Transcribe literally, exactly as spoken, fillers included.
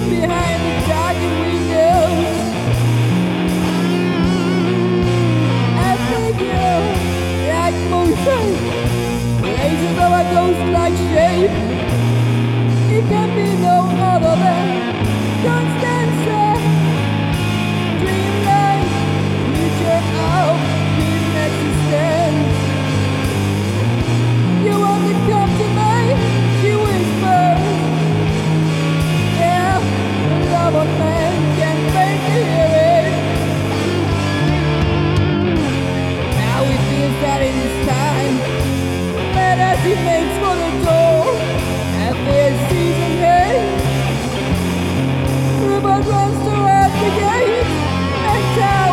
behind the darkened windows. I figure like motion, places of a ghost-like shape. It can be no other than Constanza, dreamlike creature of hidden existence. You want to come to me, she whispers. Yeah, the love of man can make you hear it. Now it feels that it is time, but as he makes for the door, at this season end, Rupert runs toward the gate, and time